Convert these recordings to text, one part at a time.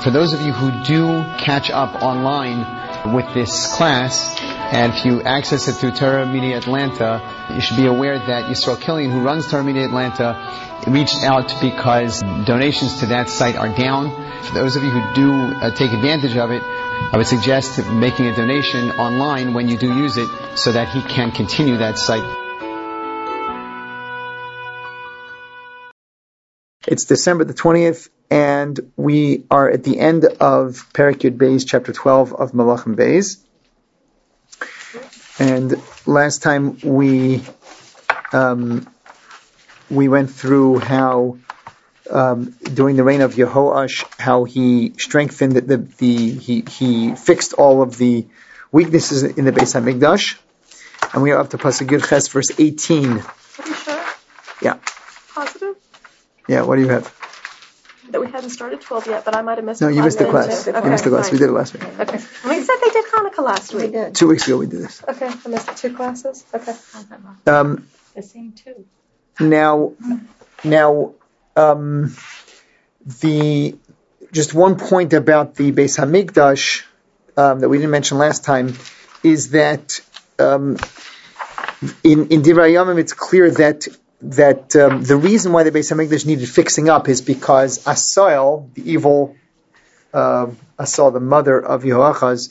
For those of you who do catch up online with this class, and if you access it through Torah Media Atlanta, you should be aware that Yisrael Killian, who runs Torah Media Atlanta, reached out because donations to that site are down. For those of you who do take advantage of it, I would suggest making a donation online when you do use it so that he can continue that site. It's December the 20th, and we are at the end of Perek Yud Beis, chapter 12 of Malachim Beis. And last time we went through how during the reign of Yehoash, how he strengthened he fixed all of the weaknesses in the Beis HaMikdash, and we are up to Pasuk Yud Ches, verse 18. Are you sure? Yeah. Positive? Yeah. What do you have? That we hadn't started 12 yet, but I might have missed. No, you missed the class. Okay, you missed the class. fine. We did it last week. Okay. We said they did Hanukkah last week. 2 weeks ago we did this. Okay, I missed 2 classes. Okay. The same two. Now, just one point about the Beis Hamikdash that we didn't mention last time is that in Divrei Yamim it's clear that the reason why the Beis Hamikdash needed fixing up is because Asael, the evil Asael, the mother of Yehoachaz,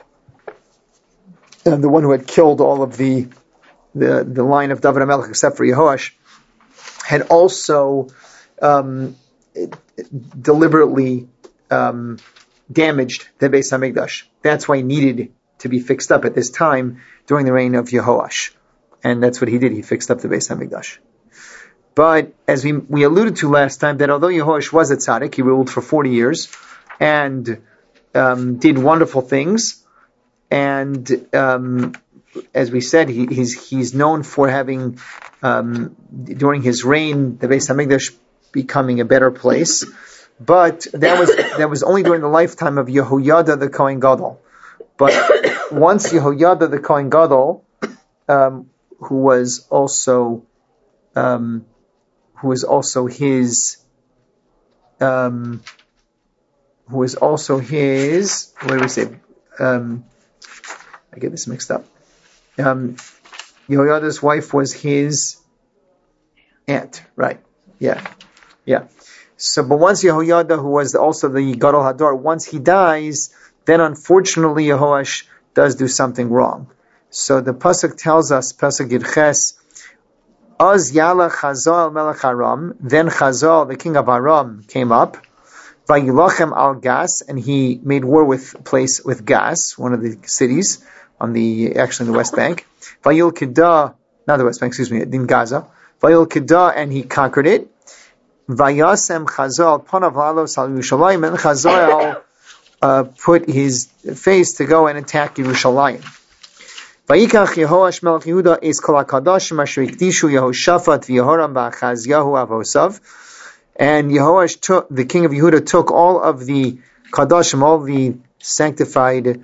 the one who had killed all of the line of David HaMelech except for Yehoash, had also deliberately damaged the Beis Hamikdash. That's why he needed to be fixed up at this time during the reign of Yehoash. And that's what he did. He fixed up the Beis Hamikdash. But as we alluded to last time, that although Yehoash was a tzaddik, he ruled for 40 years and did wonderful things. And as we said, he's known for having, during his reign, the Beis Hamikdash becoming a better place. But that was only during the lifetime of Yehoyada the Kohen Gadol. But once Yehoyada the Kohen Gadol, who was also his, what do we say? I get this mixed up. Yehoyada's wife was his aunt, right? Yeah. So, but once Yehoyada, who was also the Gadol Hador, once he dies, then unfortunately Yehoash does do something wrong. So the pasuk tells us, pasuk Yud Ches, Az Yala Chazal Melech Aram. Then Chazal, the king of Aram, came up. Vayilachem al Gas, and he made war with Gas, one of the cities in the West Bank. Vayil Kedah, not the West Bank, in Gaza. Vayil Kedah, and he conquered it. Vayasem Chazal Panav Lalos al Yerushalayim, and Chazal put his face to go and attack Yerushalayim. Vayikach Yehoash Melech Yehuda es kol hakadashim asher ikdishu Yehoshaphat v'Yehoram ba'Achazyahu avosav. And Yehoash the king of Yehuda took all of the kadashim, all the sanctified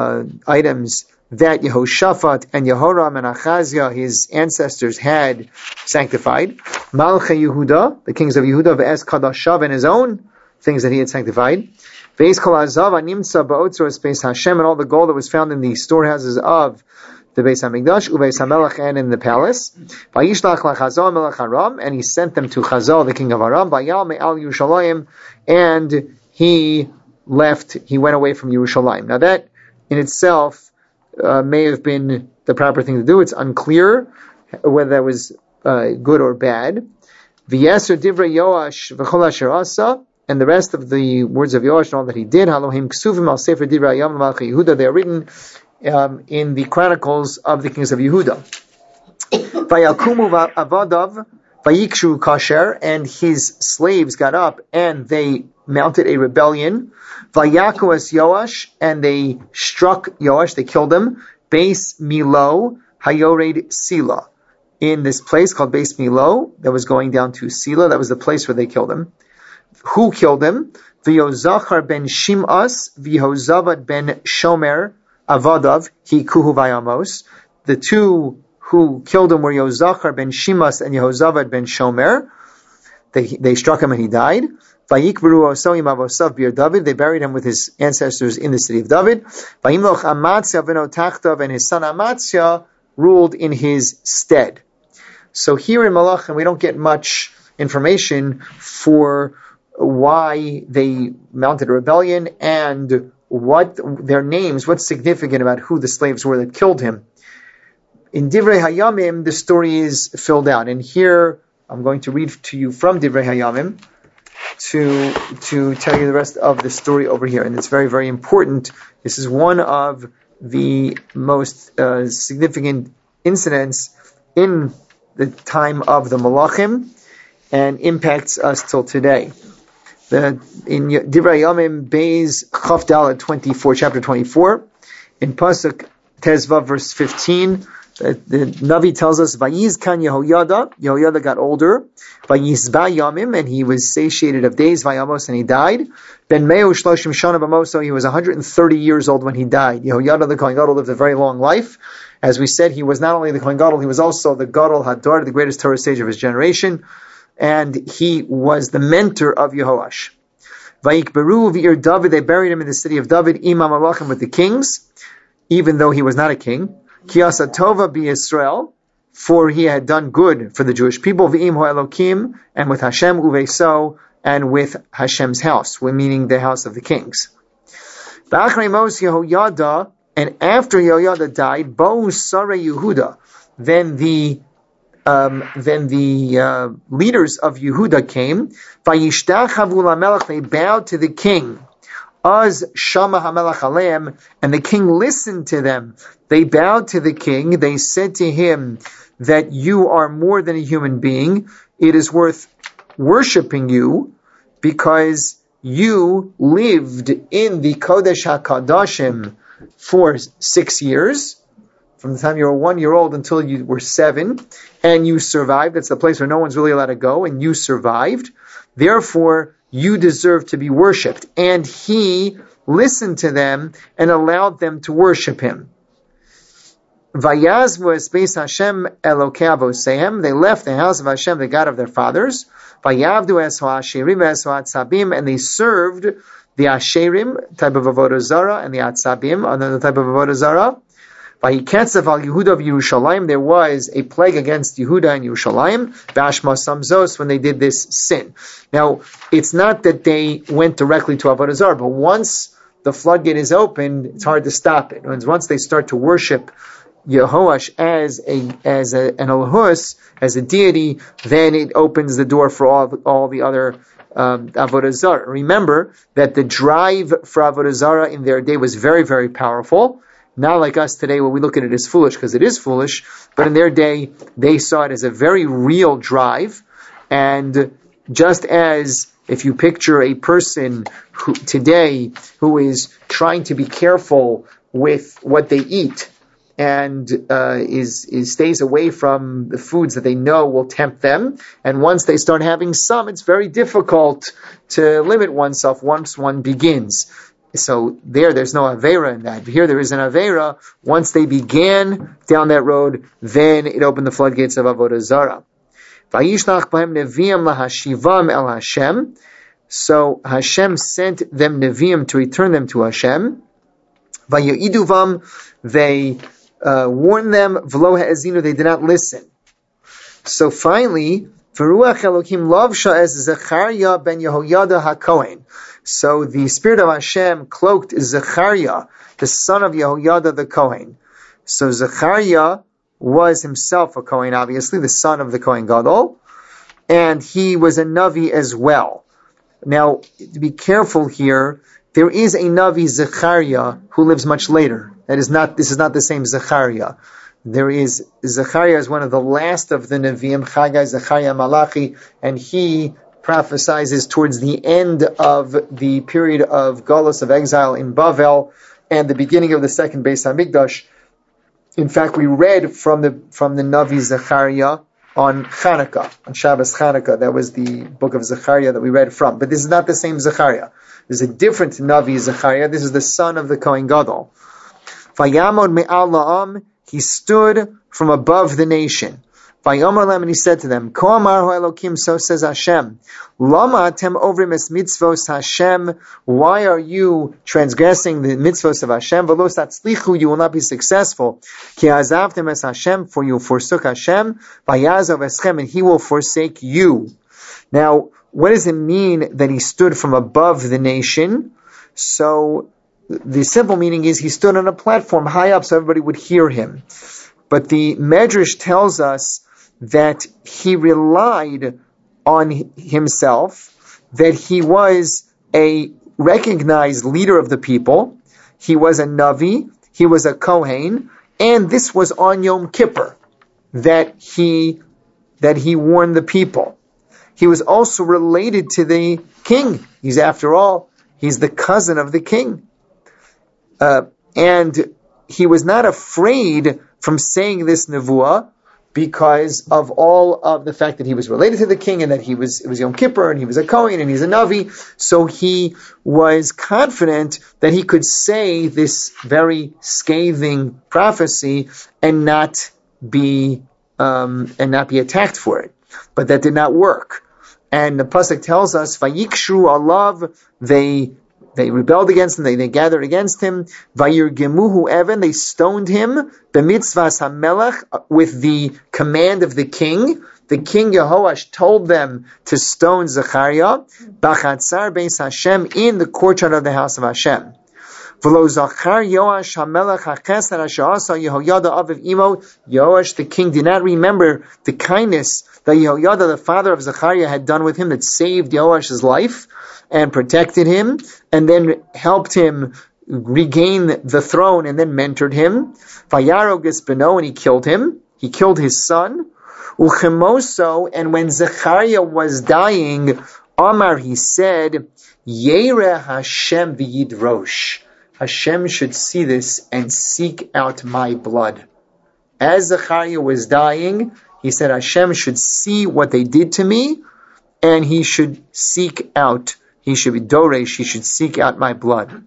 items that Yehoshaphat and Yehoram and Achazia, his ancestors, had sanctified. Malchei Yehuda, the kings of Yehuda, v'es kadashav, and his own things that he had sanctified. V'es kol hazav animtza ba'otzros Beis Hashem, and all the gold that was found in the storehouses of the Beis Hamikdash, u'Beis Hamelech, and in the palace. Vayishlach lachazal melech Aram, and he sent them to Chazal, the king of Aram. Vayal me'al Yerushalayim, and he went away from Yerushalayim. Now that in itself may have been the proper thing to do. It's unclear whether that was good or bad. V'yeser divrei Yoash v'chol asher asa, and the rest of the words of Yoash and all that he did, Halohim ksuvim al sefer divrei Yam Malchei Yehuda, they are written in the chronicles of the kings of Yehuda. Vayakumu avadav vayikshu kasher, and his slaves got up and they mounted a rebellion. Vayaku es Yoash, and they struck Yoash, they killed him. Beis Milo hayored Sila, in this place called Beis Milo that was going down to Sila. That was the place where they killed him. Who killed him? V'Yozachar ben Shim'as v'Yehozavad ben Shomer Avadav hi kuhu vayamos. The two who killed him were Yozachar ben Shimas and Yehozavad ben Shomer. They struck him and he died. Vayikberu Osoim Avosav Bir David. They buried him with his ancestors in the city of David. Vayimloch Amatzia Veno Tachtav, and his son Amatzia ruled in his stead. So here in Malachim, we don't get much information for why they mounted a rebellion and what their names, what's significant about who the slaves were that killed him. In Divrei Hayamim, the story is filled out. And here, I'm going to read to you from Divrei Hayamim to tell you the rest of the story over here. And it's very, very important. This is one of the most significant incidents in the time of the Malachim and impacts us till today. In Divrei Hayamim, Beis Chaf Dalet 24, chapter 24, in Pasuk Tezvav, verse 15, the Navi tells us, Vayizkan Yehoyada got older, Vayizba Yamim, and he was satiated of days, Vayamos, and he died. Ben Meo Shloshim Shana Bamoso, he was 130 years old when he died. Yehoyada the Kohen Gadol lived a very long life. As we said, he was not only the Kohen Gadol, he was also the Gadol Hadar, the greatest Torah sage of his generation, and he was the mentor of Yehoash. Vayikberu v'ir David, they buried him in the city of David, Imam Malachim, with the kings, even though he was not a king. Ki asa tova b'Yisrael, for he had done good for the Jewish people, v'im ho Elokim, and with Hashem uveso, and with Hashem's house, meaning the house of the kings. V'achrei mos Yehoyada, and after Yehoyada died, bo Sare Yehuda, then the leaders of Yehuda came. Vayishtachavu lamelech, they bowed to the king. Az shama hamelech aleim, and the king listened to them. They bowed to the king. They said to him that you are more than a human being. It is worth worshiping you because you lived in the Kodesh HaKadoshim for 6 years, from the time you were 1 year old until you were 7, and you survived. That's the place where no one's really allowed to go, and you survived. Therefore, you deserve to be worshipped. And he listened to them and allowed them to worship him. Vayazvu es Hashem Elokei avosehem, they left the house of Hashem, the God of their fathers. Vayavdu es ha'asherim es ha'atzabim, and they served the asherim, type of avodah zarah, and the atzabim, another type of avodah zarah. Vayiketzav al Yehuda of Yerushalayim, there was a plague against Yehuda and Yerushalayim, b'ashma samzos, when they did this sin. Now, it's not that they went directly to avodah zarah, but once the floodgate is opened, it's hard to stop it. Once they start to worship Yehoash as an Elahus, as a deity, then it opens the door for all the other avodah zarah. Remember that the drive for avodah zarah in their day was very, very powerful. Not like us today, where we look at it as foolish, because it is foolish, but in their day, they saw it as a very real drive. And just as if you picture a person today who is trying to be careful with what they eat, and stays away from the foods that they know will tempt them, and once they start having some, it's very difficult to limit oneself once one begins. So there's no Aveira in that. Here there is an Aveira. Once they began down that road, then it opened the floodgates of Avodah Zarah. Vayishlach b'hem neviim lahashivam el Hashem. So Hashem sent them neviim to return them to Hashem. Vayiduvam, they warned them. V'lo ha'ezinu, they did not listen. So finally, V'ruach Elokim lavsha es Zechariah ben Yehoyada HaKohen. So the Spirit of Hashem cloaked Zechariah, the son of Yehoyada the Kohen. So Zechariah was himself a Kohen, obviously, the son of the Kohen Gadol, and he was a Navi as well. Now, to be careful here, there is a Navi Zechariah who lives much later. This is not the same Zechariah. There is Zechariah is one of the last of the Nevi'im, Chagai, Zechariah, Malachi, and he prophesies towards the end of the period of Galus, of exile in Bavel, and the beginning of the second Beis Hamikdash. In fact, we read from the Navi Zechariah on Chanukah, on Shabbos Chanukah. That was the book of Zechariah that we read from. But this is not the same Zechariah. There's a different Navi Zechariah. This is the son of the Kohen Gadol. Vayamod me'al la'am, he stood from above the nation. Vayomer Lem, and he said to them, Ko amar hu Elokim, so says Hashem, Lama atem ovrim es mitzvos Hashem, why are you transgressing the mitzvos of Hashem? V'lo tatzlichu, you will not be successful. Ki azavtem es Hashem, for you forsook Hashem, vayazov eschem, and he will forsake you. Now, what does it mean that he stood from above the nation? So, the simple meaning is he stood on a platform high up so everybody would hear him. But the Medrash tells us that he relied on himself, that he was a recognized leader of the people, he was a Navi, he was a Kohen, and this was on Yom Kippur that he warned the people. He was also related to the king. He's the cousin of the king. And he was not afraid from saying this nevuah because of all of the fact that he was related to the king and that it was Yom Kippur and he was a Kohen and he's a Navi. So he was confident that he could say this very scathing prophecy and not be attacked for it. But that did not work. And the pasuk tells us, "Vayikshru alav," they rebelled against him, they gathered against him. Vayirgemuhu even, they stoned him. B'mitzvas hamelech, with the command of the king. The king Yehoash told them to stone Zechariah. B'chatzar beis Hashem, in the courtyard of the house of Hashem. V'lo zachar Yoash hamelech hachesed asher asa Yehoyada aviv imo. Yoash the king did not remember the kindness that Yehoyada, the father of Zechariah, had done with him, that saved Yoash's life and protected him, and then helped him regain the throne, and then mentored him. Vayaro Gispeno, and he killed him. He killed his son. Uchemoso, and when Zechariah was dying, Amar, he said, Yereh Hashem v'yidrosh. Hashem should see this and seek out my blood. As Zechariah was dying, he said Hashem should see what they did to me, and he should seek out, he should be doresh, he should seek out my blood.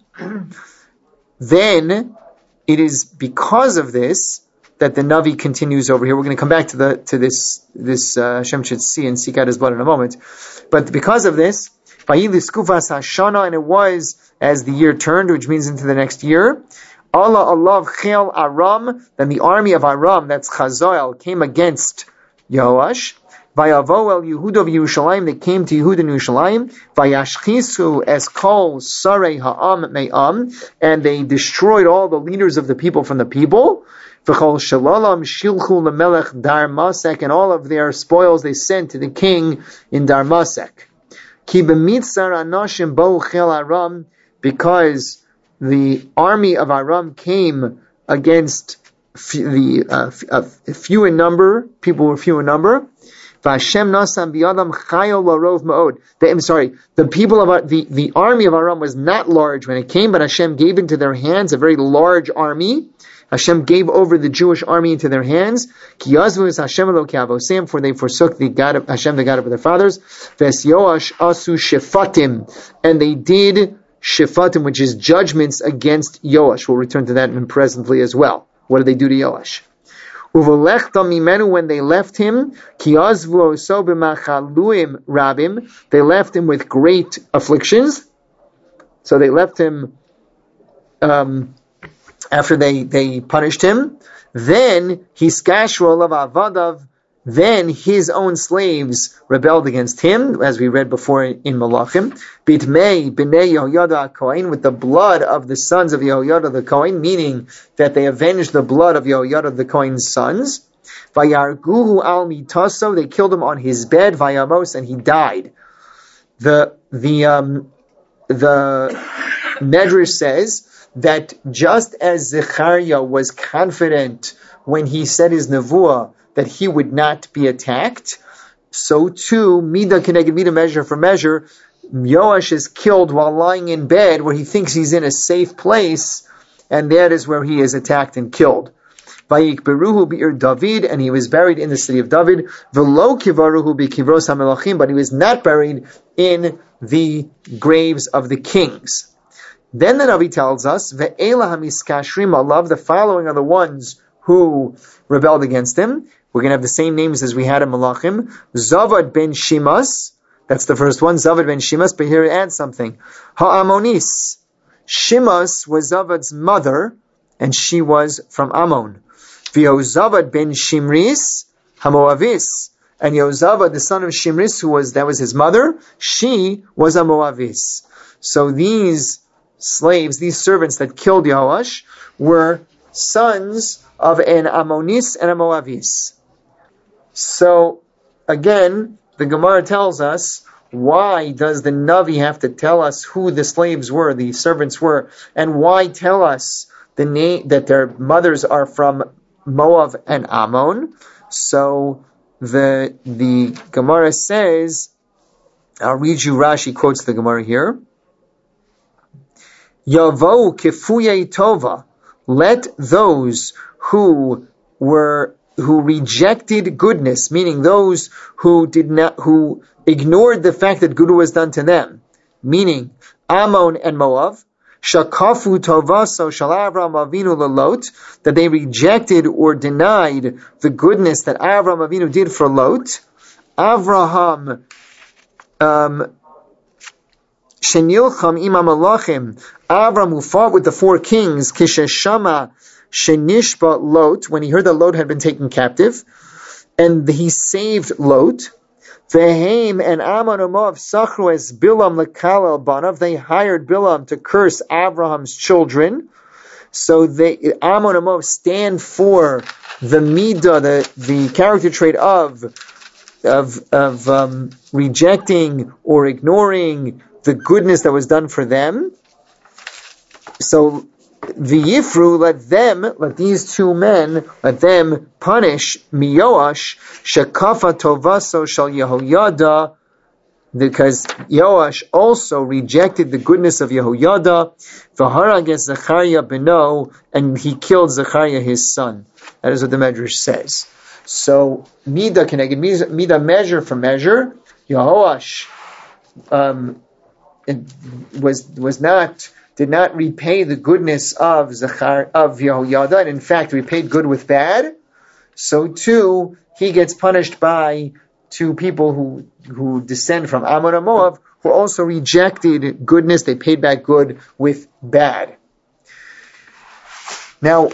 Then, it is because of this that the Navi continues over here. We're going to come back to this Hashem should see and seek out his blood in a moment. But because of this, and it was as the year turned, which means into the next year, Allah Allah Chel Aram, then the army of Aram, that's Chazoel, came against Yehoash. Vayavo el Yehuda v'Yerushalayim, they came to Yehuda and Yerushalayim. Vayashchisu es kol sarei ha'am me'am, and they destroyed all the leaders of the people from the people. V'chol shalalam shilchu lemelech Darmasek, and all of their spoils they sent to the king in Darmasek. Ki b'mitzar anashim bo chel Aram, because the army of Aram came against few in number, people were few in number. The people of the army of Aram was not large when it came, but Hashem gave into their hands a very large army. Hashem gave over the Jewish army into their hands. For they forsook the God of Hashem, the God of their fathers. And they did Shefatim, which is judgments against Yoash. We'll return to that presently as well. What did they do to Yoash? When they left him, they left him with great afflictions. So they left him after they punished him. Then then his own slaves rebelled against him, as we read before in Malachim. Bitmei b'nei Yehoyada Kohen, with the blood of the sons of Yehoyada the Kohen, meaning that they avenged the blood of Yehoyada the Kohen's sons. Vayarguhu al mitaso, they killed him on his bed. Vayamos, and he died. The Medrash says that just as Zechariah was confident when he said his nevuah that he would not be attacked, so too, Midah Keneged Midah, measure for measure, Yoash is killed while lying in bed where he thinks he's in a safe place, and that is where he is attacked and killed. Vayikberuhu bi'ir David, and he was buried in the city of David. V'lo kivaruhu bi'kivros ha'melachim, but he was not buried in the graves of the kings. Then the Navi tells us, Ve'ela hamiskashrim alav, the following are the ones who rebelled against him. We're going to have the same names as we had in Malachim. Zavad ben Shimas, that's the first one, Zavad ben Shimas, but here it adds something. Ha'amonis. Shimas was Zavad's mother, and she was from Ammon. V'Yozavad ben Shimris, Hamoavis. And Yozavad, the son of Shimris, that was his mother, she was a Moavis. So these slaves, these servants that killed Yehoash, were sons of an Ammonis and a Moavis. So, again, the Gemara tells us, why does the Navi have to tell us who the slaves were, the servants were, and why tell us the name that their mothers are from Moab and Ammon? So the Gemara says, I'll read you Rashi quotes the Gemara here. Yavo kefuyei tova, let those who rejected goodness, meaning those who ignored the fact that good was done to them, meaning Ammon and Moab, shakafu tovaso shal Avram Avinu lalot, that they rejected or denied the goodness that Avram Avinu did for Lot. Avraham shenilcham imam malachim, Avram who fought with the four kings, kisheshama shenishba Lot, when he heard that Lot had been taken captive, and he saved Lot. Vehem and Ammon and Moab sachru es Bilam lekalel banav, they hired Bilam to curse Abraham's children. So Ammon and Moab stand for the midah, the character trait of rejecting or ignoring the goodness that was done for them. So V'yifru, let these two men, let them punish Yoash, shekafa tovaso shal Yehoyada, because Yoash also rejected the goodness of Yehoyada, v'harag Zechariah beno, and he killed Zechariah his son. That is what the Medrash says. So, Midah Keneged, Midah measure for measure, Yehoash did not repay the goodness of Yehoyada, and in fact repaid good with bad. So too, he gets punished by two people who descend from Ammon and Moab, who also rejected goodness. They paid back good with bad. Now,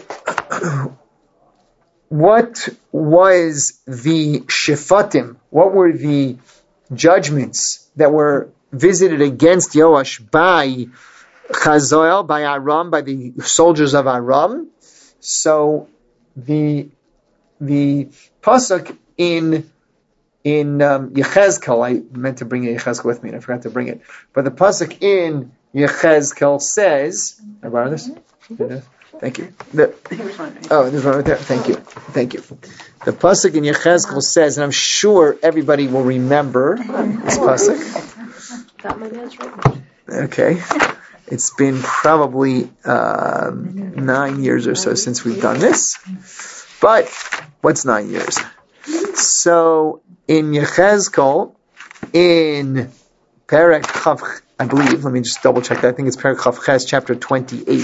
what was the shifatim? What were the judgments that were visited against Yoash by Chazoel, by Aram, by the soldiers of Aram? So the pasuk in Yechezkel, I meant to bring Yechezkel with me and I forgot to bring it, but the pasuk in Yechezkel says, I borrow this? Thank you. There's one right there. Thank you. The pasuk in Yechezkel says, and I'm sure everybody will remember this pasuk. Got my notes right. Okay. It's been probably 9 years or so since we've done this. But what's 9 years? So in Yechezkel, in Perek Chav, I believe, let me just double check that. I think it's Perek Chav Ches, chapter 28.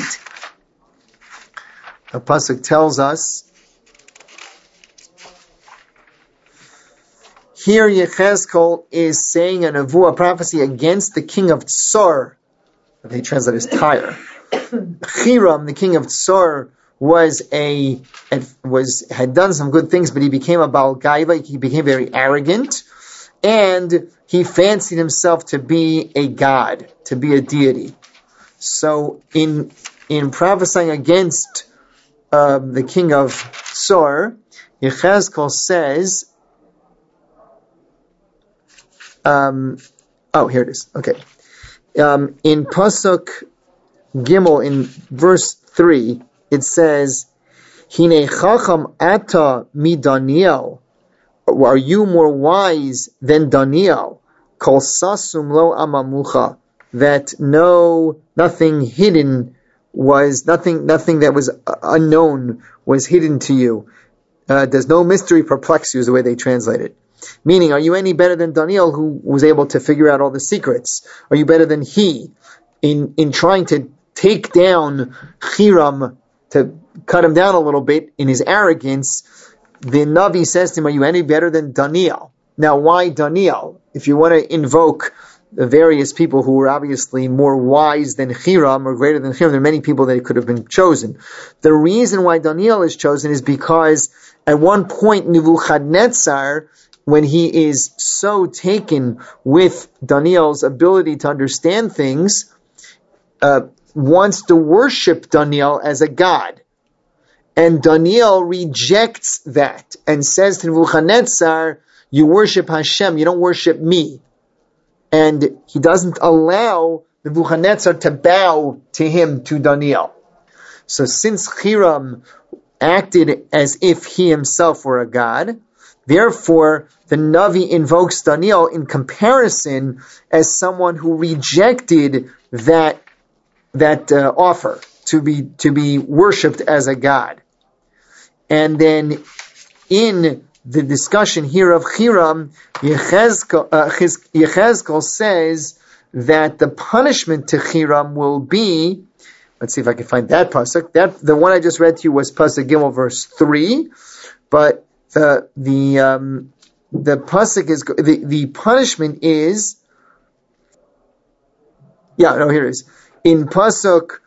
The pasuk tells us, here Yechezkel is saying a nevuah, prophecy against the king of Tsar. They translate as Tyre. Hiram, the king of Tsar, had done some good things, but he became a Baal Gaiva. He became very arrogant, and he fancied himself to be a god, to be a deity. So, in prophesying against the king of Tsar, Yechezkel says, here it is. Okay. In Pasuk Gimel, in verse 3, it says, Hine chacham ata mi Daniel. Are you more wise than Daniel? Kol sasum lo amamucha. That nothing hidden was, nothing that was unknown was hidden to you. Does no mystery perplex you, is the way they translate it. Meaning, are you any better than Daniel, who was able to figure out all the secrets? Are you better than he in trying to take down Hiram, to cut him down a little bit in his arrogance, the Navi says to him, are you any better than Daniel? Now, why Daniel? If you want to invoke the various people who were obviously more wise than Hiram or greater than Hiram, there are many people that could have been chosen. The reason why Daniel is chosen is because at one point Nebuchadnezzar, when he is so taken with Daniel's ability to understand things, wants to worship Daniel as a god. And Daniel rejects that and says to Nebuchadnezzar, you worship Hashem, you don't worship me. And he doesn't allow Nebuchadnezzar to bow to him, to Daniel. So since Hiram acted as if he himself were a god, therefore the Navi invokes Daniel in comparison as someone who rejected that offer to be worshipped as a god. And then in the discussion here of Hiram, Yechezkel says that the punishment to Hiram will be, let's see if I can find that pasuk. The one I just read to you was pasuk Gimel verse 3, but the pasuk is the punishment is here it is in pasuk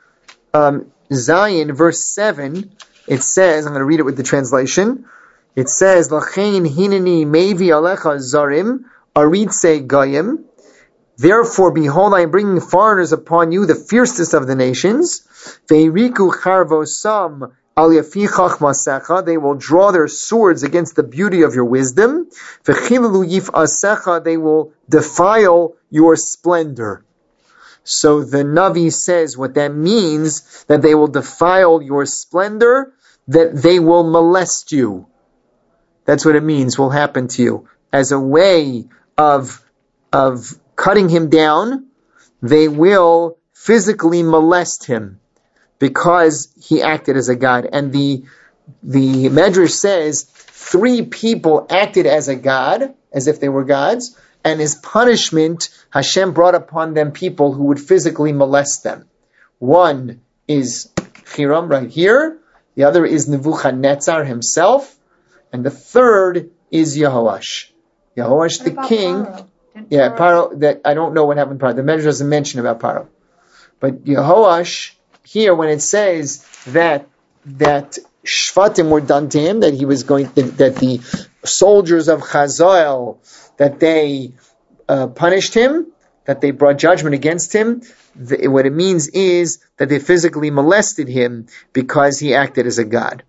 Zayin verse 7. It says, I'm going to read it with the translation. It says, Lachein hineni mevi alecha zarim aritze goyim. Therefore, behold, I am bringing foreigners upon you, the fiercest of the nations. Veiriku charvosam al yafi chachmasecha. They will draw their swords against the beauty of your wisdom. Vechilu yifasecha. They will defile your splendor. So the Navi says what that means, that they will defile your splendor, that they will molest you. That's what it means will happen to you. As a way of cutting him down, they will physically molest him because he acted as a god. And the Medrash says 3 people acted as a god, as if they were gods, and as punishment, Hashem brought upon them people who would physically molest them. One is Hiram right here, the other is Nebuchadnezzar himself, and the third is Yehoash. Yehoash the king. Paro, that I don't know what happened to Paro. The Medrash doesn't mention about Paro. But Yehoash, here when it says that Shvatim were done to him, that he was that the soldiers of Chazael, that they punished him, that they brought judgment against him, what it means is that they physically molested him because he acted as a god.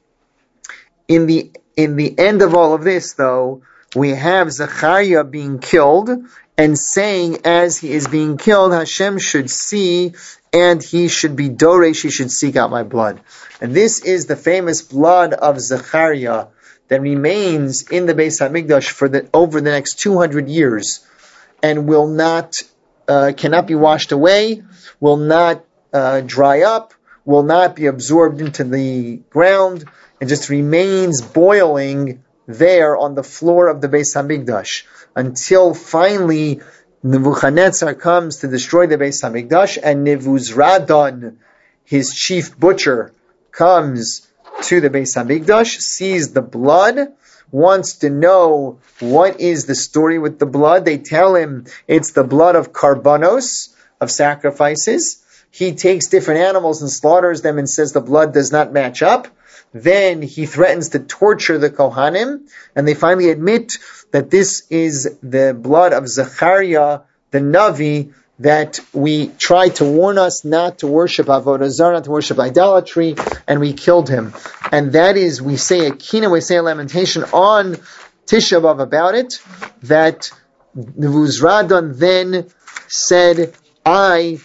In the end of all of this, though, we have Zechariah being killed and saying as he is being killed, Hashem should see and he should be doresh, he should seek out my blood. And this is the famous blood of Zechariah that remains in the Beis HaMikdash over the next 200 years and will not, cannot be washed away, will not dry up, will not be absorbed into the ground, and just remains boiling there on the floor of the Beis HaMikdash until finally Nebuchadnezzar comes to destroy the Beis HaMikdash, and Nebuzradan, his chief butcher, comes to the Beis HaMikdash, sees the blood, wants to know what is the story with the blood. They tell him it's the blood of karbanos, of sacrifices. He takes different animals and slaughters them and says the blood does not match up. Then he threatens to torture the Kohanim, and they finally admit that this is the blood of Zechariah, the Navi, that we tried to warn us not to worship Avodah Zarah, not to worship idolatry, and we killed him. And that is, we say a kina, we say a lamentation on Tisha B'Av about it, that Nebuzradan then said, I'll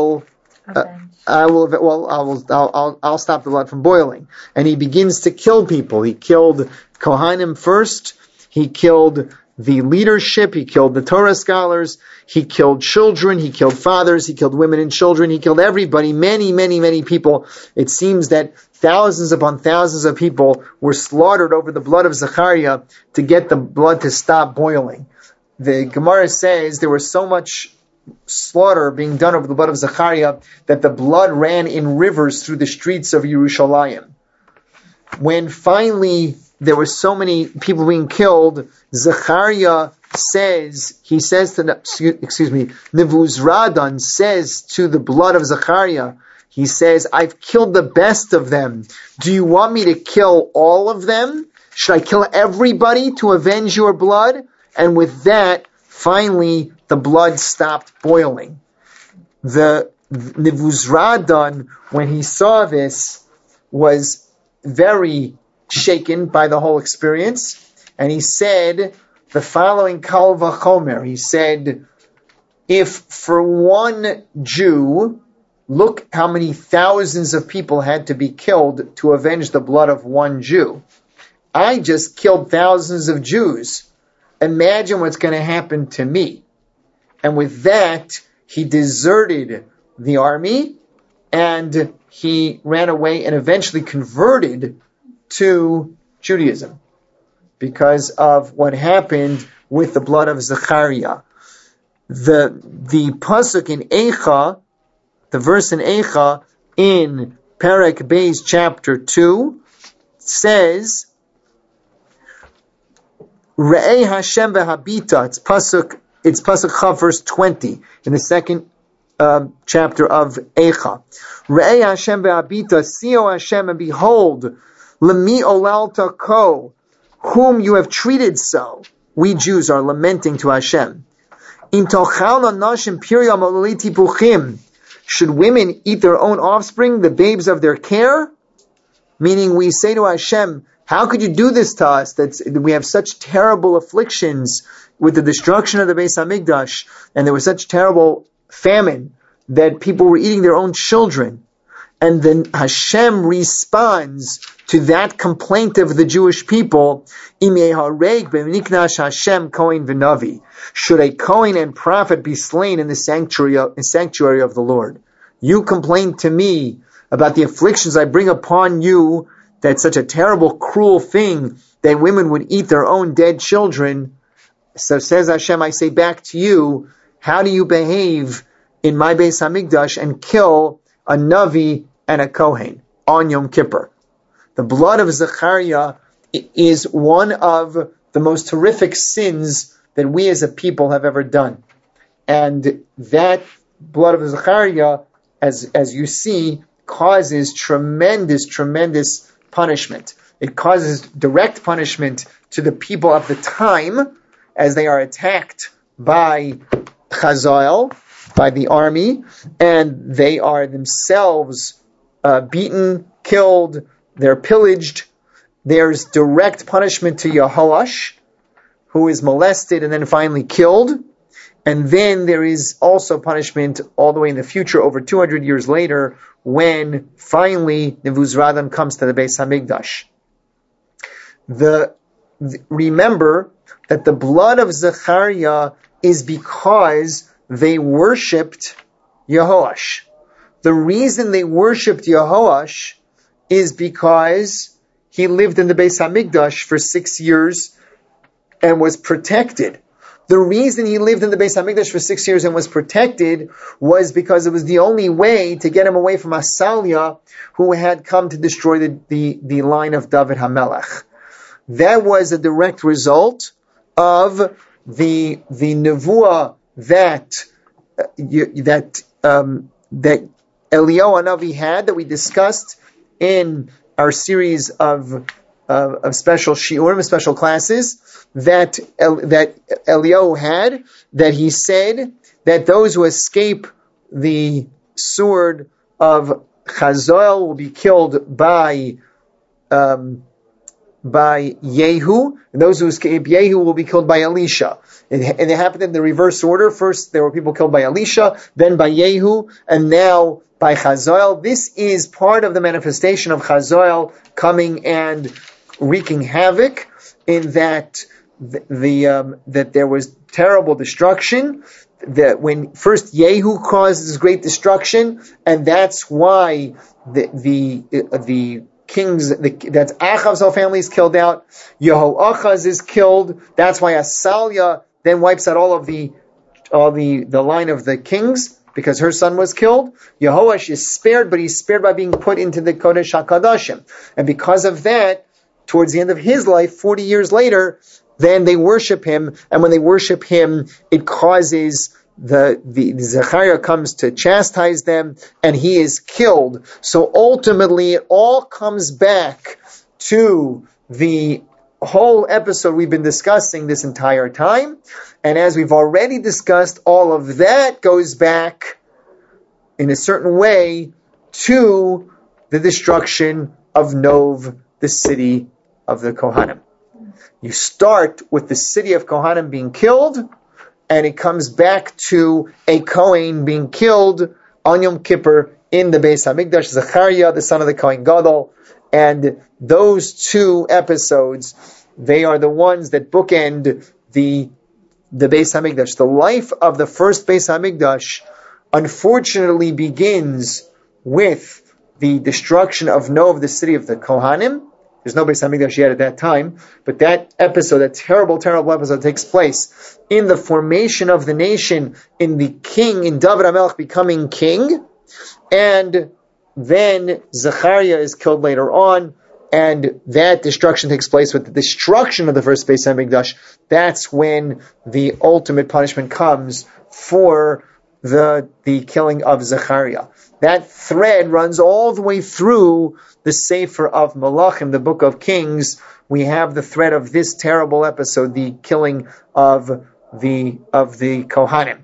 stop the blood from boiling. And he begins to kill people. He killed Kohanim first. He killed the leadership. He killed the Torah scholars. He killed children. He killed fathers. He killed women and children. He killed everybody. Many, many, many people. It seems that thousands upon thousands of people were slaughtered over the blood of Zechariah to get the blood to stop boiling. The Gemara says there was so much slaughter being done over the blood of Zechariah, that the blood ran in rivers through the streets of Yerushalayim. When finally there were so many people being killed, Zechariah Nebuzaradan says to the blood of Zechariah, he says, I've killed the best of them. Do you want me to kill all of them? Should I kill everybody to avenge your blood? And with that, finally, the blood stopped boiling. The Nebuzaradan, when he saw this, was very shaken by the whole experience, and he said the following Kal Vachomer. He said, if for one Jew, look how many thousands of people had to be killed to avenge the blood of one Jew. I just killed thousands of Jews. Imagine what's going to happen to me. And with that, he deserted the army, and he ran away and eventually converted to Judaism because of what happened with the blood of Zechariah. The pasuk in Eicha, the verse in Eicha in Perek Beis chapter 2 says, Re'ei Hashem v'habita. It's pasuk Chav verse 20 in the second chapter of Eicha. Re'ei Hashem v'habita, see, O Hashem, and behold, Lemi olalta ko, whom you have treated so. We Jews are lamenting to Hashem. In tochalna nashim piryam ololiti puchim. Should women eat their own offspring, the babes of their care? Meaning we say to Hashem, how could you do this to us? That we have such terrible afflictions with the destruction of the Beis Hamikdash, and there was such terrible famine that people were eating their own children. And then Hashem responds to that complaint of the Jewish people, should a Kohen and prophet be slain in the sanctuary of the Lord? You complain to me about the afflictions I bring upon you, that's such a terrible, cruel thing that women would eat their own dead children. So says Hashem, I say back to you, how do you behave in my Beis Hamikdash and kill a Navi and a Kohen on Yom Kippur? The blood of Zechariah is one of the most horrific sins that we as a people have ever done. And that blood of Zechariah, as you see, causes tremendous punishment. It causes direct punishment to the people of the time as they are attacked by Chazael, by the army, and they are themselves beaten, killed, they're pillaged. There's direct punishment to Yehoash, who is molested and then finally killed. And then there is also punishment all the way in the future, over 200 years later, when finally Nebuzaradan comes to the Beis Hamikdash. Remember that the blood of Zechariah is because they worshipped Yehoash. The reason they worshipped Yehoash is because he lived in the Beis Hamikdash for 6 years and was protected. The reason he lived in the Beis Hamikdash for 6 years and was protected was because it was the only way to get him away from Asalia, who had come to destroy the line of David HaMelech. That was a direct result of the nevuah that Eliyahu Hanavi had, that we discussed in our series of special shiurim, special classes, that Eliyahu had, that he said that those who escape the sword of Chazael will be killed by Yehu, and those who escape Yehu will be killed by Elisha. And it happened in the reverse order. First, there were people killed by Elisha, then by Yehu, and now by Chazael. This is part of the manifestation of Chazael coming and wreaking havoc, in that that there was terrible destruction. That when first Yehu caused this great destruction, and that's why the kings, that's Achav's whole family is killed out. Yehoachaz is killed. That's why Asalia then wipes out all of the the line of the kings, because her son was killed. Yehoash is spared, but he's spared by being put into the Kodesh HaKadoshim. And because of that, towards the end of his life, 40 years later, then they worship him, and when they worship him, it causes the Zechariah comes to chastise them, and he is killed. So ultimately, it all comes back to the whole episode we've been discussing this entire time. And as we've already discussed, all of that goes back in a certain way to the destruction of Nov, the city of the Kohanim. You start with the city of Kohanim being killed, and it comes back to a Kohen being killed on Yom Kippur in the Beis HaMikdash, Zechariah, the son of the Kohen Gadol. And those two episodes, they are the ones that bookend the Beis HaMikdash. The life of the first Beis HaMikdash, unfortunately, begins with the destruction of Nov, the city of the Kohanim. There's no Beis HaMikdash yet at that time, but that episode, that terrible, terrible episode, takes place in the formation of the nation, in the king, in David HaMelech becoming king, and then Zechariah is killed later on, and that destruction takes place with the destruction of the first Beis HaMikdash. That's when the ultimate punishment comes for the killing of Zechariah. That thread runs all the way through the Sefer of Malachim, the Book of Kings. We have the thread of this terrible episode, the killing of the Kohanim.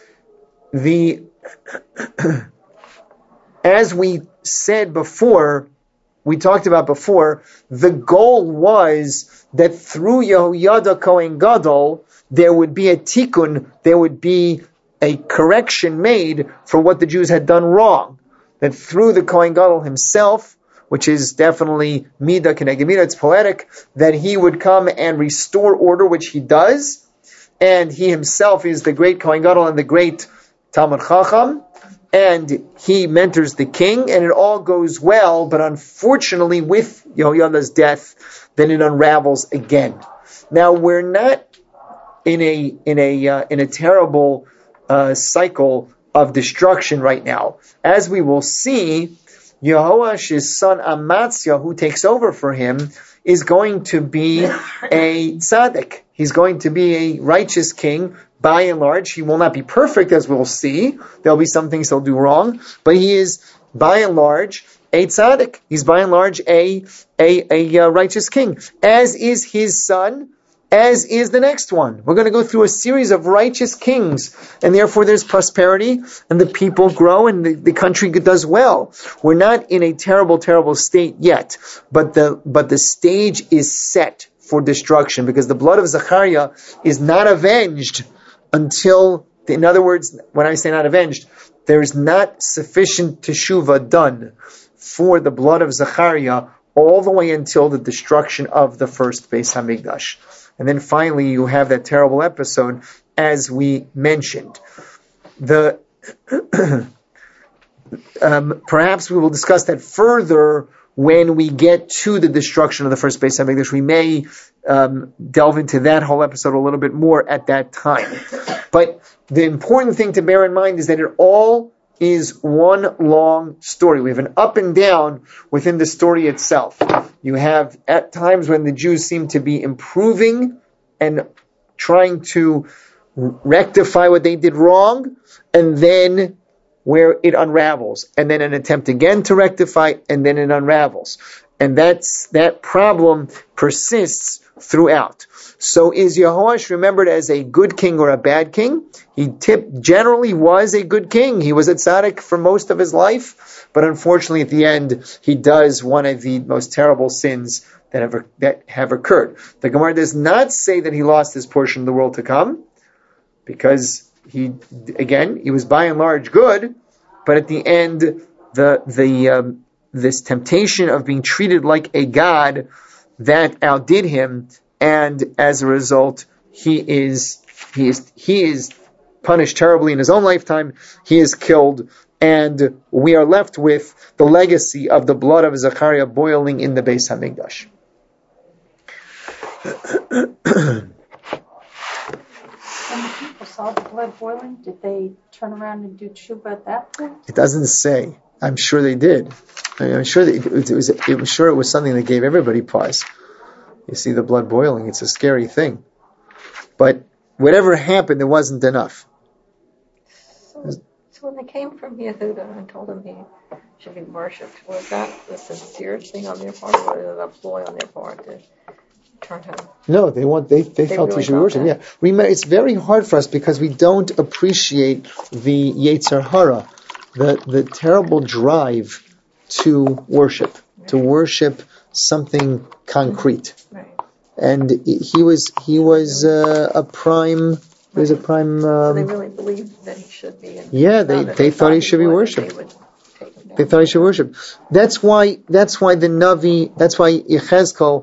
As we said before, we talked about before, the goal was that through Yehoyada Kohen Gadol, there would be a tikkun, there would be a correction made for what the Jews had done wrong. That through the Kohen Gadol himself, which is definitely Midah Keneged Midah, it's poetic, that he would come and restore order, which he does, and he himself is the great Kohen Gadol and the great Talmud Chacham, and he mentors the king, and it all goes well, but unfortunately with Yehoyada's death, then it unravels again. Now we're not in a terrible cycle of destruction right now. As we will see, Yehoash's son Amatzia, who takes over for him, is going to be a tzaddik. He's going to be a righteous king. By and large, he will not be perfect, as we'll see. There'll be some things he'll do wrong, but he is, by and large, a tzaddik. He's by and large a righteous king, as is his son, as is the next one. We're going to go through a series of righteous kings, and therefore there's prosperity, and the people grow, and the country does well. We're not in a terrible, terrible state yet, but the stage is set for destruction, because the blood of Zechariah is not avenged until, in other words, when I say not avenged, there is not sufficient teshuvah done for the blood of Zechariah all the way until the destruction of the first Beis HaMikdash. And then finally, you have that terrible episode, as we mentioned. Perhaps we will discuss that further when we get to the destruction of the first Beis HaMikdash. We may delve into that whole episode a little bit more at that time. But the important thing to bear in mind is that it all is one long story. We have an up and down within the story itself. You have at times when the Jews seem to be improving and trying to rectify what they did wrong, and then where it unravels, and then an attempt again to rectify, and then it unravels. And that problem persists throughout. So is Yehoash remembered as a good king or a bad king? He generally was a good king. He was a tzaddik for most of his life, but unfortunately at the end, he does one of the most terrible sins that have occurred. The Gemara does not say that he lost his portion of the world to come, because he was by and large good, but at the end, this temptation of being treated like a god, that outdid him, and as a result, he is punished terribly in his own lifetime. He is killed, and we are left with the legacy of the blood of Zechariah boiling in the Beis HaMikdash. Some people saw the blood boiling, did they turn around and do tshuva at that point? It doesn't say. I'm sure they did. I'm sure that it was something that gave everybody pause. You see the blood boiling. It's a scary thing. But whatever happened, it wasn't enough. So when they came from Yehuda and told him he should be worshipped, was that a sincere thing on their part, or was it a ploy on their part to turn him? No, they felt really he should be worshipped. Yeah, remember, it's very hard for us because we don't appreciate the Yetzer Hara, the terrible drive to worship something concrete. Right. And he was a prime. He was a prime. So they really believed that he should be. They thought he should be worshipped. They thought he should worship. That's why the Navi. That's why Yechezkel.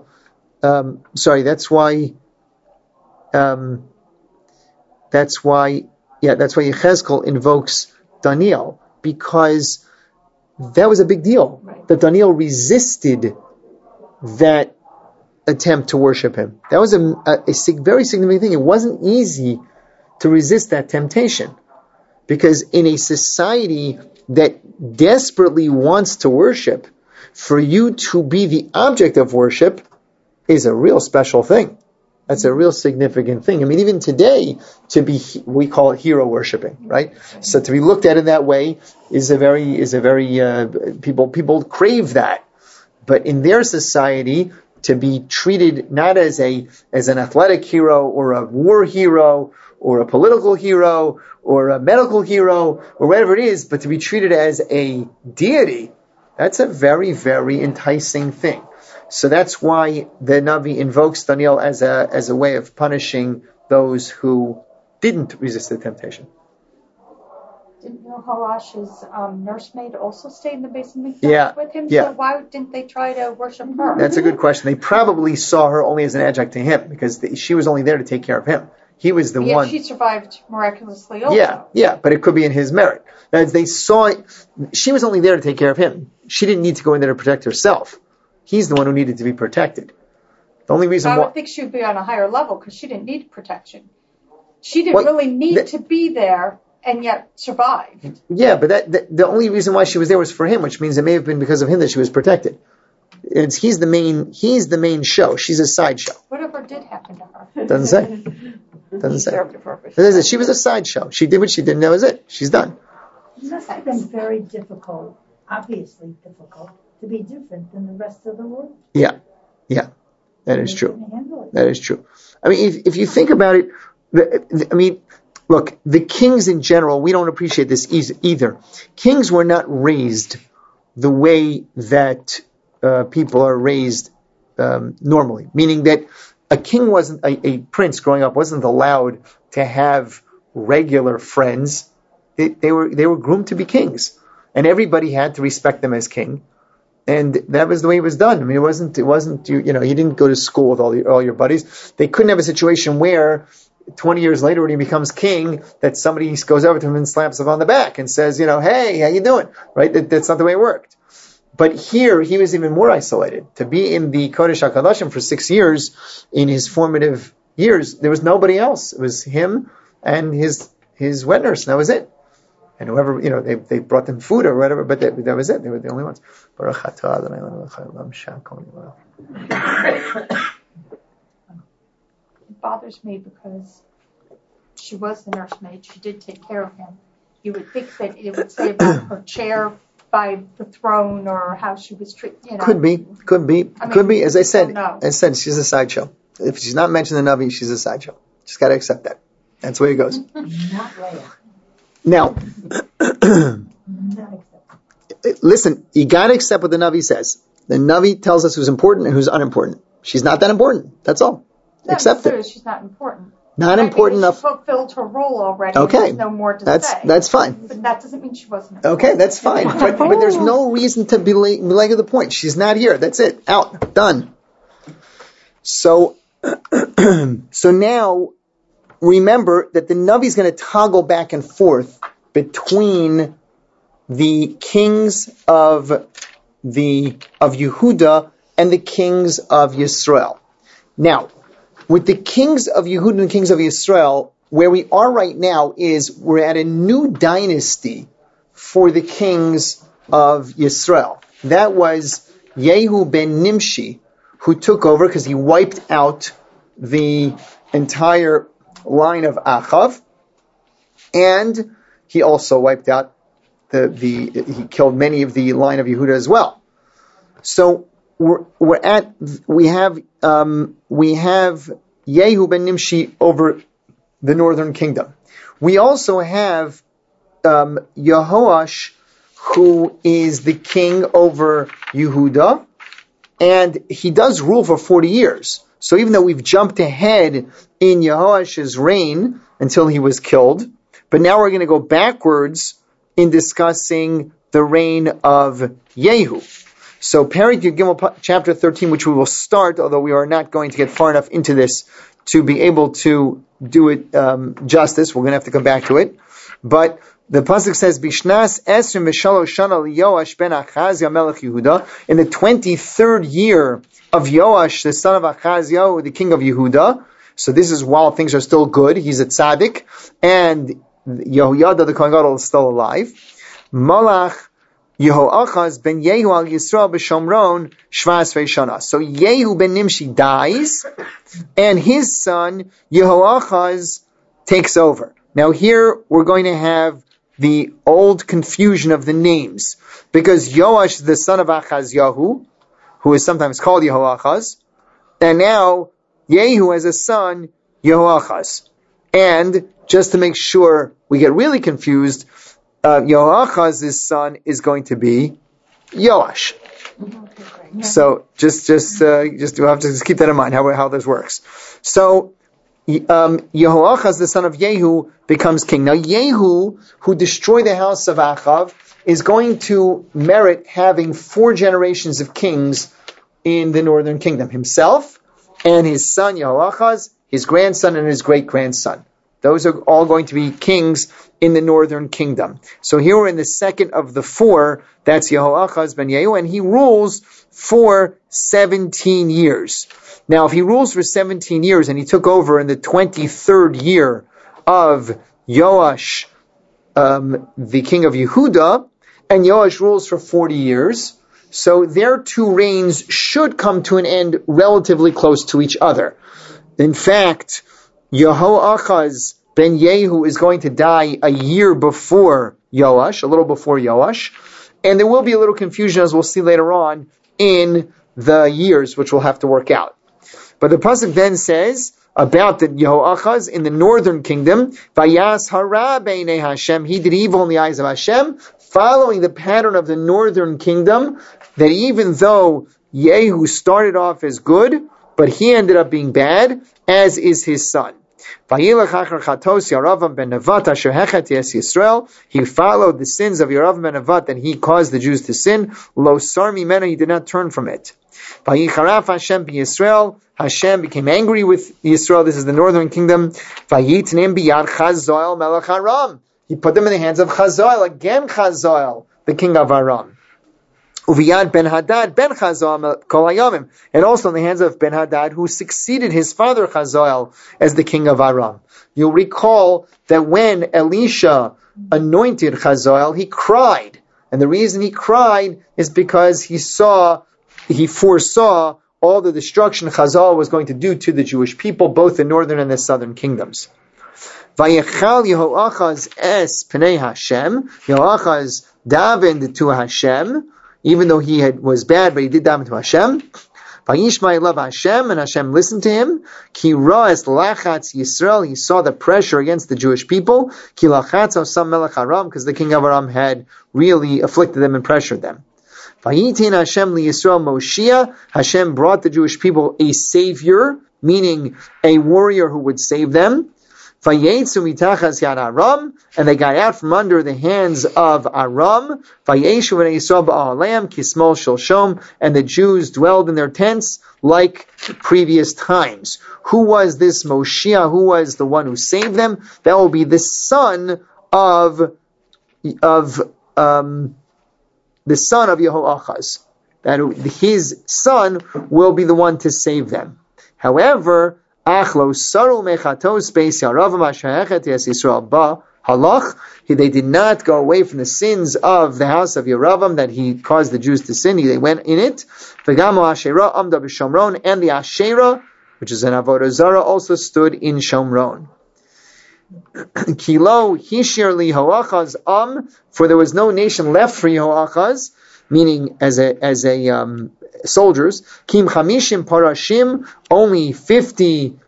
That's why Yechezkel invokes Daniel, because that was a big deal. Right. That Daniel resisted that attempt to worship him. That was a very significant thing. It wasn't easy to resist that temptation, because in a society that desperately wants to worship, for you to be the object of worship is a real special thing. That's a real significant thing. I mean, even today, we call it hero worshiping, right? So to be looked at in that way is a very people crave that. But in their society, to be treated not as an athletic hero or a war hero or a political hero or a medical hero or whatever it is, but to be treated as a deity, that's a very, very enticing thing. So that's why the Navi invokes Daniel as a way of punishing those who didn't resist the temptation. Didn't Yehoash's nursemaid also stay in the basement with him? Yeah. So why didn't they try to worship her? That's a good question. They probably saw her only as an adjunct to him, because she was only there to take care of him. He was the one. She survived miraculously also. Yeah, but it could be in his merit. As they saw it, she was only there to take care of him. She didn't need to go in there to protect herself. He's the one who needed to be protected. The only reason I would think she would be on a higher level, because she didn't need protection. She didn't really need to be there, and yet survived. Yeah, but the only reason why she was there was for him, which means it may have been because of him that she was protected. He's the main show. She's a sideshow. Whatever did happen to her. Doesn't say. Served a purpose. She was a sideshow. She did what she did, and that was it. She's done. It must have been very difficult, obviously difficult, to be different than the rest of the world. Yeah, that is true. That is true. I mean, if you think about it, look, the kings in general, we don't appreciate this either. Kings were not raised the way that people are raised normally, meaning that a king wasn't, a prince growing up wasn't allowed to have regular friends. They were groomed to be kings, and everybody had to respect them as king. And that was the way it was done. I mean, it wasn't you didn't go to school with all your buddies. They couldn't have a situation where 20 years later, when he becomes king, that somebody goes over to him and slaps him on the back and says, hey, how you doing? Right? That's not the way it worked. But here, he was even more isolated. To be in the Kodesh HaKadoshim for 6 years, in his formative years, there was nobody else. It was him and his wet nurse, and that was it. And whoever, they brought them food or whatever, but that was it. They were the only ones. It bothers me because she was the nursemaid. She did take care of him. You would think that it would say about her chair by the throne or how she was treated. Could be. As I said, she's a sideshow. If she's not mentioned in the Navi, she's a sideshow. Just got to accept that. That's the way it goes. Not Leah. Now, listen, you got to accept what the Navi says. The Navi tells us who's important and who's unimportant. She's not that important. That's all. Accept it. She's not important. Not important enough. She fulfilled her role already. Okay. There's no more to say. That's fine. But that doesn't mean she wasn't important. Okay, that's fine. But there's no reason to belabor the point. She's not here. That's it. Out. Done. So now, remember that the Navi is going to toggle back and forth between the kings of Yehuda and the kings of Yisrael. Now, with the kings of Yehuda and the kings of Yisrael, where we are right now is we're at a new dynasty for the kings of Yisrael. That was Yehu ben Nimshi, who took over because he wiped out the entire line of Achav, and he also wiped out he killed many of the line of Yehuda as well. So we have Yehu ben Nimshi over the northern kingdom. We also have Yehoash, who is the king over Yehuda, and he does rule for 40 years. So even though we've jumped ahead in Yehoash's reign until he was killed, but now we're going to go backwards in discussing the reign of Yehu. So Perek Yud Gimel chapter 13, which we will start, although we are not going to get far enough into this to be able to do it justice. We're going to have to come back to it. But the pasuk says, "Bishnas esrim v'shalosh shana liYoash ben Achazia melech Yehuda." In the 23rd year of Yoash, the son of Achazia, the king of Yehuda. So this is while things are still good. He's a tzaddik, and Yehoyada the Kohen Gadol is still alive. Malach Yehoachaz ben Yehu al Yisrael b'Shomron shvas ve'shana. So Yehu ben Nimshi dies, and his son Yehoachaz takes over. Now here we're going to have the old confusion of the names, because Yoash is the son of Achazyahu, who is sometimes called Yehoachaz, and now Yehu has a son, Yehoachaz. And just to make sure we get really confused, Yehoachaz's son is going to be Yoash. So just you have to just keep that in mind how this works. So Yehoachaz, the son of Yehu, becomes king. Now Yehu, who destroyed the house of Achav, is going to merit having 4 generations of kings in the northern kingdom. Himself and his son Yehoachaz, his grandson and his great-grandson. Those are all going to be kings in the northern kingdom. So here we're in the second of the 4, that's Yehoachaz ben Yehu, and he rules for 17 years. Now, if he rules for 17 years, and he took over in the 23rd year of Yoash, the king of Yehuda, and Yoash rules for 40 years, so their 2 reigns should come to an end relatively close to each other. In fact, Yehoachaz ben Yehu is going to die a year before Yoash, a little before Yoash, and there will be a little confusion, as we'll see later on, in the years, which we'll have to work out. But the pasuk then says about the Yehoachaz in the northern kingdom, Vayas hara b'nei Hashem, he did evil in the eyes of Hashem, following the pattern of the northern kingdom, that even though Yehu started off as good, but he ended up being bad, as is his son. He followed the sins of Yeravam ben Nevat, and he caused the Jews to sin. Lo sar mimena, he did not turn from it. Hashem became angry with Yisrael. This is the northern kingdom. He put them in the hands of Chazael, again Chazael, the king of Aram. Uviyad ben Hadad ben Chazael kol hayamim, and also in the hands of Ben Hadad, who succeeded his father Chazael as the king of Aram. You'll recall that when Elisha anointed Chazael, he cried, and the reason he cried is because he foresaw all the destruction Chazael was going to do to the Jewish people, both the northern and the southern kingdoms. Vayechal Yehoachaz es pnei Hashem. Yehoachaz davened to Hashem, even though he was bad, but he did daven to Hashem. Vayishma elav Hashem, and Hashem listened to him. Ki ra'es lachatz Yisrael, he saw the pressure against the Jewish people. Ki lachatz osam melech Aram, because the king of Aram had really afflicted them and pressured them. Vayitin Hashem li Yisrael Moshiach, Hashem brought the Jewish people a savior, meaning a warrior who would save them. Vayetzu mitachas yad Aram, and they got out from under the hands of Aram. Vayeshu v'nei Yisrael ba'alam kismol shalshom, and the Jews dwelled in their tents like previous times. Who was this Moshiach? Who was the one who saved them? That will be the son of Yehoachaz. That his son will be the one to save them. However, Achlo saru mechatos beis Yaravam ashayachet es Yisrael ba halach. They did not go away from the sins of the house of Yeravam that he caused the Jews to sin. They went in it. V'gamo Asherah amda b'Shomron, and the Asherah, which is an avodah zarah, also stood in Shomron. Kilo hishir li Yehoachaz for there was no nation left for Yehoachaz, meaning as a soldiers. Kim chamishim parashim, only 50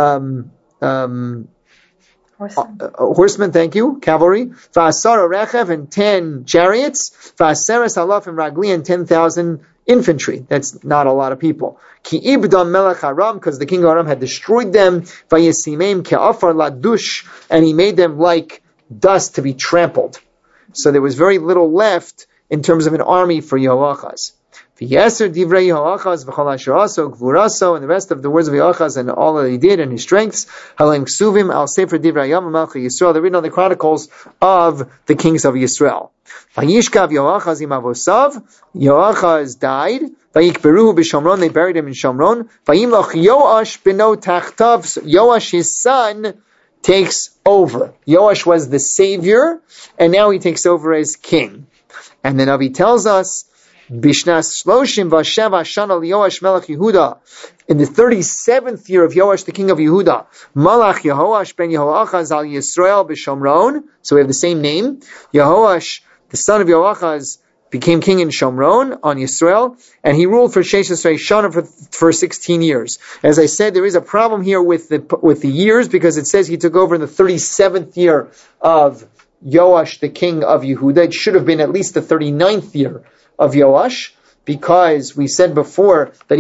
horsemen, thank you, cavalry. V'asara rechev, and 10 chariots. V'aseres alafim ragli, and 10,000 infantry. That's not a lot of people. Ki ibdam melech Aram, because the king of Aram had destroyed them. V'yesimeim ke'afar ladush, and he made them like dust to be trampled. So there was very little left in terms of an army for Yehoachaz. V'yeser divrei Yehoachaz v'chol asher aso gvuraso, and the rest of the words of Yehoachaz and all that he did and his strengths. Halaim ksuvim al sefer divrei Hayam Melech Yisrael. They're written on the chronicles of the kings of Yisrael. Vayishkav Yehoachaz im avosav. Yehoachaz died. Vayikberuhu b'Shomron. They buried him in Shomron. Vayimloch Yoash beno tachtav. Yoash, his son, takes over. Yoash was the savior, and now he takes over as king. And then Navi tells us, Bishnas Shloshim Vashev Shana Yoash Melech Yehuda, in the 37th year of Yoash, the king of Yehuda, Malach Yehoash ben Yehoachaz al Yisrael b'Shomron. So we have the same name. Yehoash, the son of Yehoachaz, became king in Shomron on Yisrael, and he ruled for Sheshes Shana for 16 years. As I said, there is a problem here with the years, because it says he took over in the 37th year of Yoash, the king of Yehuda. It should have been at least the 39th year of Yoash, because we said before that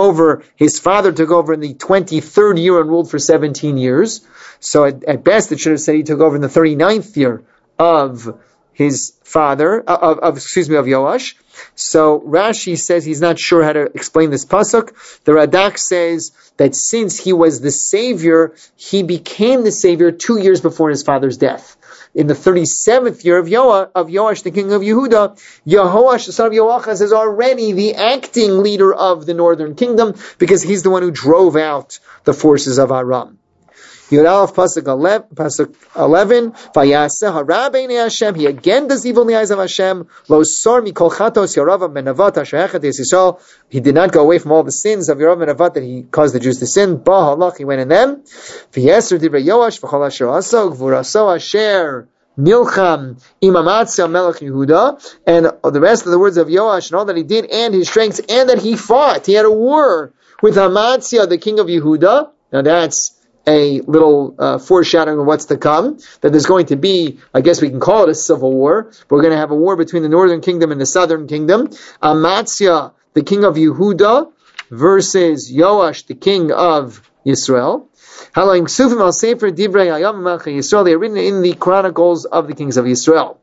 his father took over in the 23rd year and ruled for 17 years. So at best it should have said he took over in the 39th year of his father, of Yoash. So Rashi says he's not sure how to explain this pasuk. The Radak says that since he was the savior, he became the savior 2 years before his father's death. In the 37th year of Yoash, the king of Yehuda, Yehoash, the son of Yoachaz, is already the acting leader of the northern kingdom, because he's the one who drove out the forces of Aram. Yud Aleph pasuk 11. Vayaseh hara b'nei Hashem. He again does evil in the eyes of Hashem. Lo sor mikol chatos Yeravam ben Nevat asher hechet es Yisrael. He did not go away from all the sins of Yeravam ben Nevat that he caused the Jews to sin. Ba halach, he went in them. V'yeser divrei Yoash v'chol asher aso gvuraso asher nilcham im Amatzia melech Yehuda, and the rest of the words of Yoash and all that he did, and his strengths, and that he fought. He had a war with Amatzia, the king of Yehuda. Now that's a little foreshadowing of what's to come, that there's going to be, I guess we can call it a civil war. We're going to have a war between the northern kingdom and the southern kingdom. Amatzia, the king of Yehuda, versus Yoash, the king of Yisrael. They're written in the chronicles of the kings of Yisrael.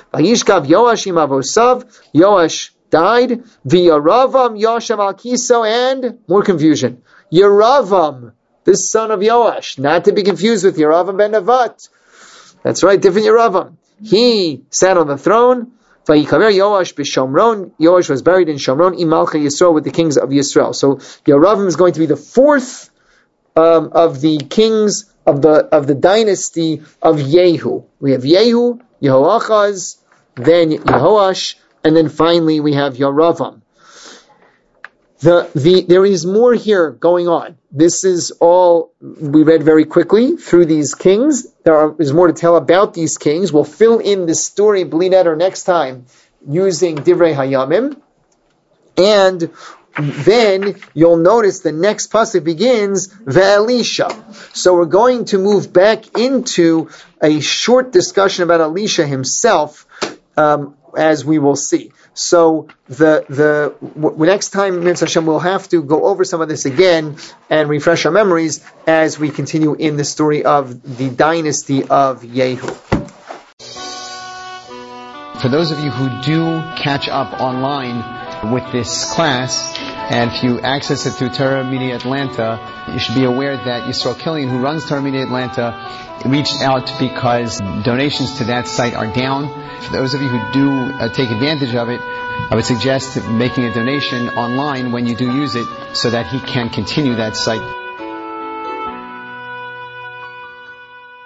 Yoash died. V'Yeravam Yashav al Kiso, and more confusion. Yeravam, the son of Yoash, not to be confused with Yeravam ben Nevat. That's right, different Yeravam. He sat on the throne. Vayikaver Yoash b'Shomron. Yoash was buried in Shomron, Imalcha Yisrael, with the kings of Yisrael. So Yeravam is going to be the fourth of the kings of the dynasty of Yehu. We have Yehu, Yehoachaz, then Yehoash, and then finally we have Yeravam. There is more here going on. This is all we read very quickly through these kings. There is more to tell about these kings. We'll fill in this story, Bli Neder, next time using Divrei Hayamim. And then you'll notice the next pasuk begins, Ve'elisha. So we're going to move back into a short discussion about Elisha himself, as we will see. So the next time, Mitzvah Hashem, we'll have to go over some of this again and refresh our memories as we continue in the story of the dynasty of Yehu. For those of you who do catch up online with this class, and if you access it through Torah Media Atlanta, you should be aware that Yisrael Killian, who runs Torah Media Atlanta, reached out because donations to that site are down. For those of you who do take advantage of it, I would suggest making a donation online when you do use it, so that he can continue that site.